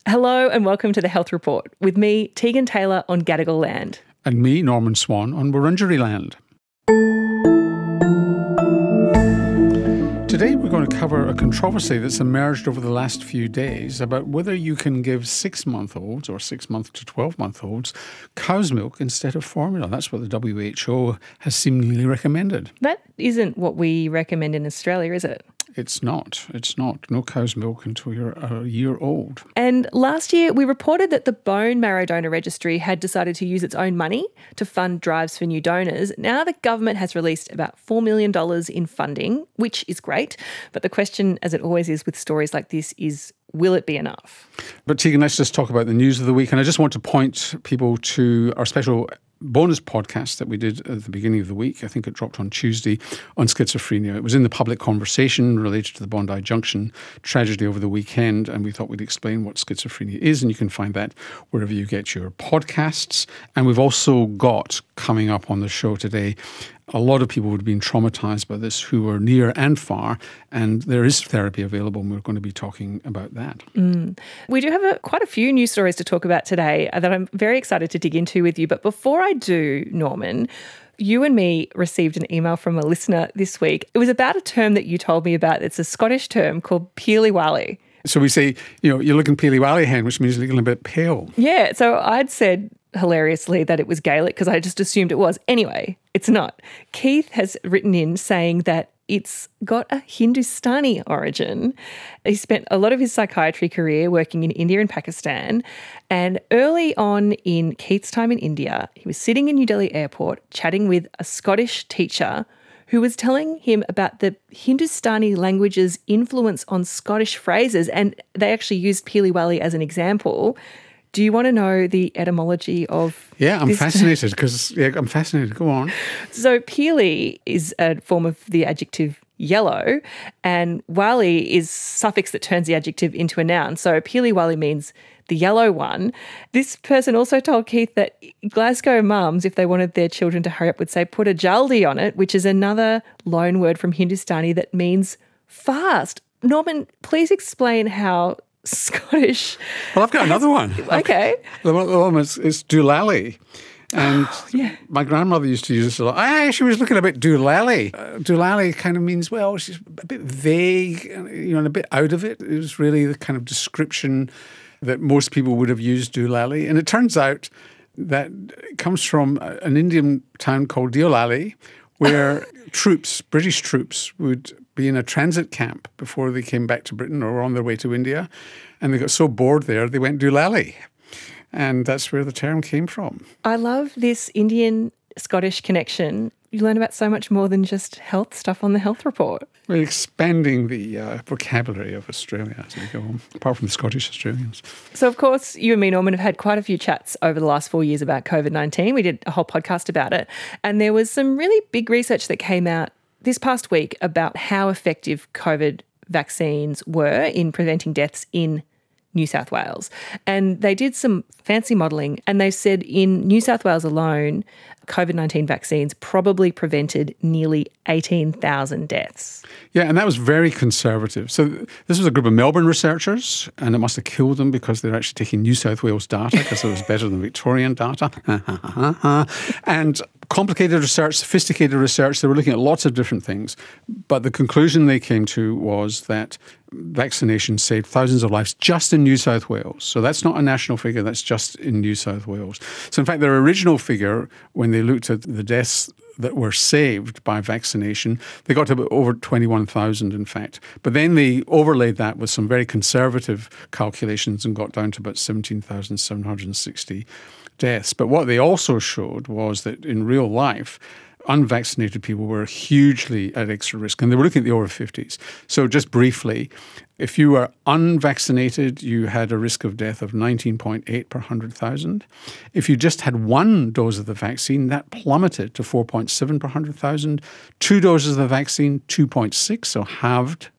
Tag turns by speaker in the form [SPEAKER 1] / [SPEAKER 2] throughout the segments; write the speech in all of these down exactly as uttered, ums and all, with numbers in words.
[SPEAKER 1] Hello and welcome to the Health Report with me, Tegan Taylor on Gadigal land.
[SPEAKER 2] And me, Norman Swan, on Wurundjeri land. Today we're going to cover a controversy that's emerged over the last few days about whether you can give six-month-olds or six-month to twelve-month-olds cow's milk instead of formula. That's what the W H O has seemingly recommended.
[SPEAKER 1] That isn't what we recommend in Australia, is it?
[SPEAKER 2] It's not. It's not. No cow's milk until you're a year old.
[SPEAKER 1] And last year, we reported that the Bone Marrow Donor Registry had decided to use its own money to fund drives for new donors. Now the government has released about four million dollars in funding, which is great. But the question, as it always is with stories like this, is will it be enough?
[SPEAKER 2] But Tegan, let's just talk about the news of the week. And I just want to point people to our special bonus podcast that we did at the beginning of the week. I think it dropped on Tuesday on schizophrenia. It was in the public conversation related to the Bondi Junction tragedy over the weekend, and we thought we'd explain what schizophrenia is, and you can find that wherever you get your podcasts. And we've also got coming up on the show today a lot of people who have been traumatised by this who are near and far, and there is therapy available, and we're going to be talking about that.
[SPEAKER 1] Mm. We do have a, quite a few news stories to talk about today that I'm very excited to dig into with you. But before I do, Norman, you and me received an email from a listener this week. It was about a term that you told me about. It's a Scottish term called peely-wally.
[SPEAKER 2] So we say, you know, you're looking peely-wally hen, which means you're looking a bit pale.
[SPEAKER 1] Yeah, so I'd said hilariously that it was Gaelic because I just assumed it was. Anyway, it's not. Keith has written in saying that it's got a Hindustani origin. He spent a lot of his psychiatry career working in India and Pakistan. And early on in Keith's time in India, he was sitting in New Delhi airport chatting with a Scottish teacher who was telling him about the Hindustani language's influence on Scottish phrases. And they actually used peely-wally as an example. Do you want to know the etymology of
[SPEAKER 2] Yeah, I'm
[SPEAKER 1] this
[SPEAKER 2] fascinated because yeah, I'm fascinated. Go on.
[SPEAKER 1] So peely is a form of the adjective yellow, and wally is suffix that turns the adjective into a noun. So peely-wally means the yellow one. This person also told Keith that Glasgow mums, if they wanted their children to hurry up, would say put a jaldi on it, which is another loan word from Hindustani that means fast. Norman, please explain how Scottish.
[SPEAKER 2] Well, I've got another one.
[SPEAKER 1] Okay.
[SPEAKER 2] The one, the one is, is doolally. And
[SPEAKER 1] yeah.
[SPEAKER 2] My grandmother used to use this a lot. I actually was looking a bit doolally. Uh, doolally kind of means, well, she's a bit vague, you know, and a bit out of it. It was really the kind of description that most people would have used doolally. And it turns out that it comes from an Indian town called Deolali, where troops, British troops, would be in a transit camp before they came back to Britain or were on their way to India. And they got so bored there, they went doolally. And that's where the term came from.
[SPEAKER 1] I love this Indian-Scottish connection. You learn about so much more than just health stuff on the Health Report.
[SPEAKER 2] We're expanding the uh, vocabulary of Australia as we go on, apart from the Scottish Australians.
[SPEAKER 1] So, of course, you and me, Norman, have had quite a few chats over the last four years about COVID nineteen. We did a whole podcast about it. And there was some really big research that came out this past week about how effective COVID vaccines were in preventing deaths in New South Wales. And they did some fancy modelling, and they said in New South Wales alone, COVID nineteen vaccines probably prevented nearly eighteen thousand deaths.
[SPEAKER 2] Yeah, and that was very conservative. So this was a group of Melbourne researchers, and it must have killed them because they're actually taking New South Wales data because it was better than Victorian data. And complicated research, sophisticated research, they were looking at lots of different things. But the conclusion they came to was that vaccination saved thousands of lives just in New South Wales. So that's not a national figure, that's just in New South Wales. So in fact, their original figure, when they looked at the deaths that were saved by vaccination, they got to over twenty-one thousand, in fact. But then they overlaid that with some very conservative calculations and got down to about seventeen thousand seven hundred sixty deaths. But what they also showed was that in real life, unvaccinated people were hugely at extra risk, and they were looking at the over fifties. So just briefly, if you were unvaccinated, you had a risk of death of nineteen point eight per one hundred thousand. If you just had one dose of the vaccine, that plummeted to four point seven per one hundred thousand. Two doses of the vaccine, two point six, so halved.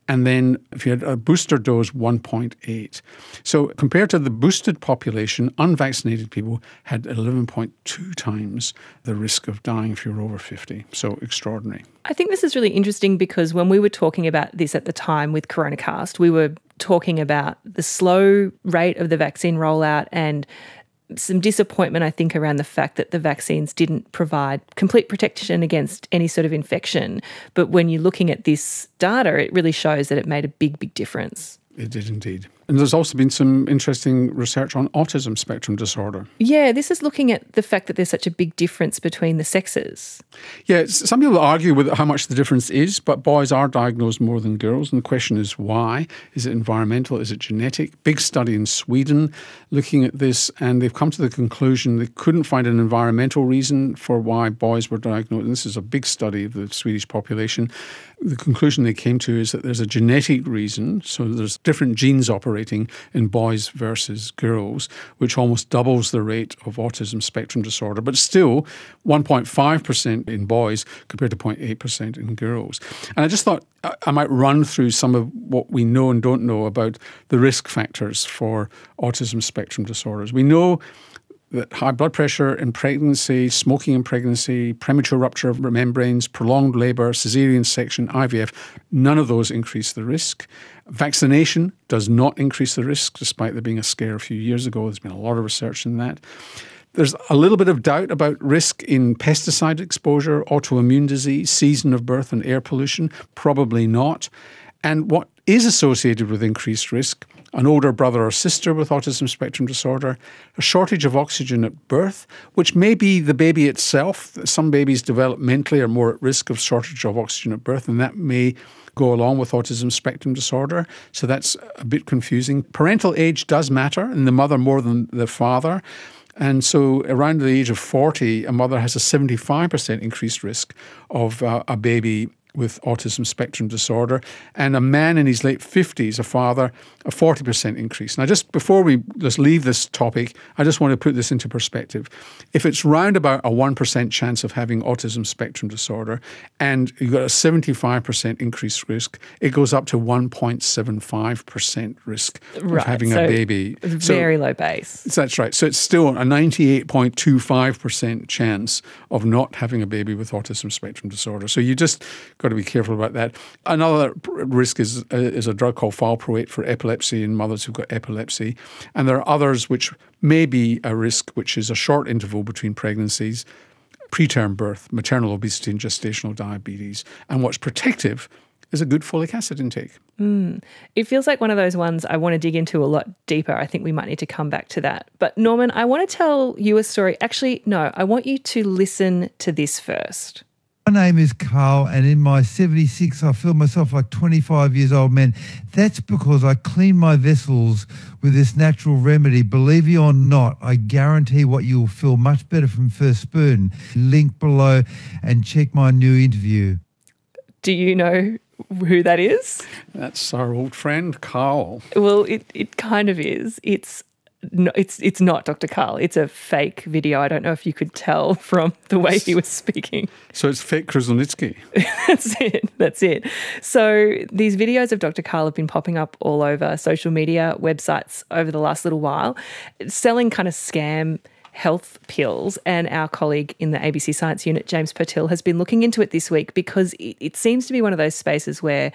[SPEAKER 2] And then if you had a booster dose, one point eight. So compared to the boosted population, unvaccinated people had eleven point two times the risk of dying if you were over fifty. So extraordinary.
[SPEAKER 1] I think this is really interesting because when we were talking about this at the time with CoronaCast, we were talking about the slow rate of the vaccine rollout and some disappointment, I think, around the fact that the vaccines didn't provide complete protection against any sort of infection. But when you're looking at this data, it really shows that it made a big, big difference.
[SPEAKER 2] It did indeed. And there's also been some interesting research on autism spectrum disorder.
[SPEAKER 1] Yeah, this is looking at the fact that there's such a big difference between the sexes.
[SPEAKER 2] Yeah, some people argue with how much the difference is, but boys are diagnosed more than girls. And the question is why? Is it environmental? Is it genetic? Big study in Sweden looking at this, and they've come to the conclusion they couldn't find an environmental reason for why boys were diagnosed. And this is a big study of the Swedish population. The conclusion they came to is that there's a genetic reason, so there's different genes operating in boys versus girls, which almost doubles the rate of autism spectrum disorder, but still one point five percent in boys compared to zero point eight percent in girls. And I just thought I might run through some of what we know and don't know about the risk factors for autism spectrum disorders. We know that high blood pressure in pregnancy, smoking in pregnancy, premature rupture of membranes, prolonged labour, caesarean section, I V F, none of those increase the risk. Vaccination does not increase the risk, despite there being a scare a few years ago. There's been a lot of research in that. There's a little bit of doubt about risk in pesticide exposure, autoimmune disease, season of birth and air pollution. Probably not. And what is associated with increased risk: an older brother or sister with autism spectrum disorder, a shortage of oxygen at birth, which may be the baby itself. Some babies developmentally are more at risk of shortage of oxygen at birth, and that may go along with autism spectrum disorder. So that's a bit confusing. Parental age does matter, and the mother more than the father. And so around the age of forty, a mother has a seventy-five percent increased risk of uh, a baby with autism spectrum disorder, and a man in his late fifties, a father, a forty percent increase. Now, just before we just leave this topic, I just want to put this into perspective. If it's round about a one percent chance of having autism spectrum disorder and you've got a seventy-five percent increased risk, it goes up to one point seven five percent risk
[SPEAKER 1] right,
[SPEAKER 2] of having
[SPEAKER 1] so
[SPEAKER 2] a baby.
[SPEAKER 1] Very
[SPEAKER 2] so,
[SPEAKER 1] low base.
[SPEAKER 2] That's right. So it's still a ninety-eight point two five percent chance of not having a baby with autism spectrum disorder. So you just got to be careful about that. Another risk is uh, is a drug called valproate for epilepsy in mothers who've got epilepsy. And there are others which may be a risk, which is a short interval between pregnancies, preterm birth, maternal obesity and gestational diabetes. And what's protective is a good folic acid intake.
[SPEAKER 1] Mm. It feels like one of those ones I want to dig into a lot deeper. I think we might need to come back to that. But Norman, I want to tell you a story. Actually, no, I want you to listen to this first.
[SPEAKER 3] My name is Carl, and in my seventy-six, I feel myself like twenty-five years old man. That's because I clean my vessels with this natural remedy. Believe it or not, I guarantee what you'll feel much better from first spoon. Link below and check my new interview.
[SPEAKER 1] Do you know who that is?
[SPEAKER 2] That's our old friend, Carl.
[SPEAKER 1] Well, it, it kind of is. It's No, it's it's not Doctor Carl. It's a fake video. I don't know if you could tell from the way he was speaking.
[SPEAKER 2] So it's fake Kruszelnicki.
[SPEAKER 1] That's it. That's it. So these videos of Doctor Carl have been popping up all over social media, websites over the last little while, selling kind of scam health pills. And our colleague in the A B C Science Unit, James Purtill, has been looking into it this week because it, it seems to be one of those spaces where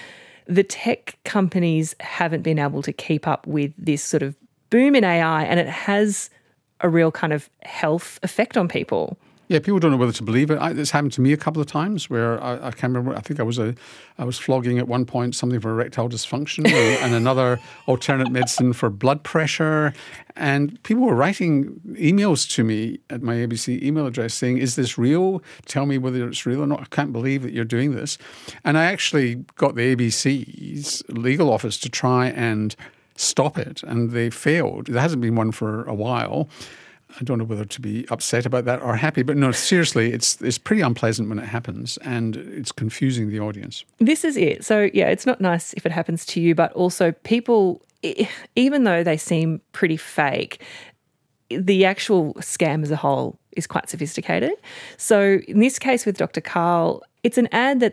[SPEAKER 1] the tech companies haven't been able to keep up with this sort of boom in A I, and it has a real kind of health effect on people.
[SPEAKER 2] Yeah, people don't know whether to believe it. I, it's happened to me a couple of times where I, I can't remember. I think I was a, I was flogging at one point something for erectile dysfunction and, and another alternate medicine for blood pressure. And people were writing emails to me at my A B C email address saying, "Is this real? Tell me whether it's real or not. I can't believe that you're doing this." And I actually got the A B C's legal office to try and stop it, and they failed. There hasn't been one for a while. I don't know whether to be upset about that or happy, but no, seriously, it's it's pretty unpleasant when it happens, and it's confusing the audience.
[SPEAKER 1] This is it. So, yeah, it's not nice if it happens to you, but also people, even though they seem pretty fake, the actual scam as a whole is quite sophisticated. So in this case with Doctor Carl, it's an ad that's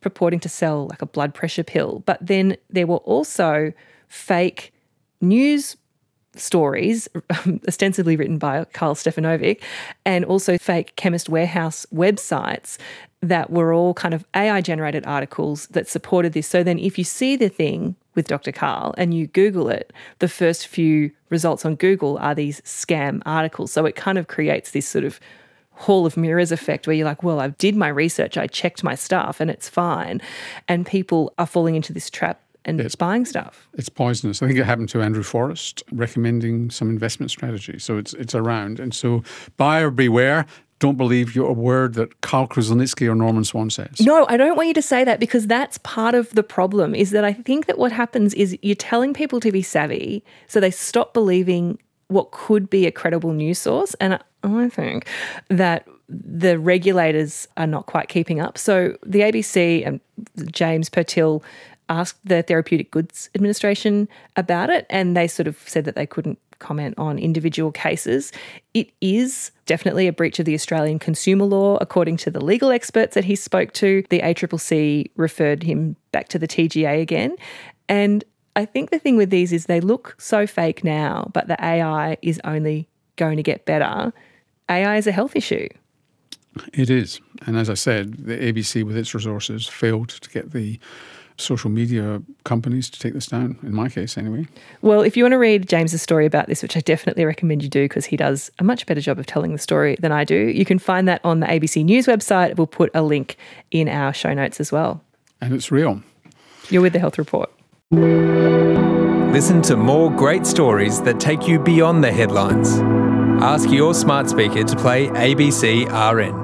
[SPEAKER 1] purporting to sell like a blood pressure pill. But then there were also fake news stories, ostensibly written by Karl Stefanovic, and also fake Chemist Warehouse websites that were all kind of A I-generated articles that supported this. So then if you see the thing with Doctor Karl and you Google it, the first few results on Google are these scam articles. So it kind of creates this sort of hall of mirrors effect where you're like, well, I did my research, I checked my stuff and it's fine. And people are falling into this trap and it's buying stuff.
[SPEAKER 2] It's poisonous. I think it happened to Andrew Forrest, recommending some investment strategy. So it's it's around. And so buyer beware. Don't believe your word that Karl Kruszelnicki or Norman Swan says.
[SPEAKER 1] No, I don't want you to say that, because that's part of the problem, is that I think that what happens is you're telling people to be savvy, so they stop believing what could be a credible news source. And I think that the regulators are not quite keeping up. So the A B C and James Purtill asked the Therapeutic Goods Administration about it, and they sort of said that they couldn't comment on individual cases. It is definitely a breach of the Australian consumer law, according to the legal experts that he spoke to. The A C C C referred him back to the T G A again. And I think the thing with these is they look so fake now, but the A I is only going to get better. A I is a health issue.
[SPEAKER 2] It is. And as I said, the A B C with its resources failed to get the social media companies to take this down, in my case anyway.
[SPEAKER 1] Well, if you want to read James's story about this, which I definitely recommend you do because he does a much better job of telling the story than I do, you can find that on the A B C News website. We'll put a link in our show notes as well.
[SPEAKER 2] And it's real.
[SPEAKER 1] You're with The Health Report.
[SPEAKER 4] Listen to more great stories that take you beyond the headlines. Ask your smart speaker to play A B C R N.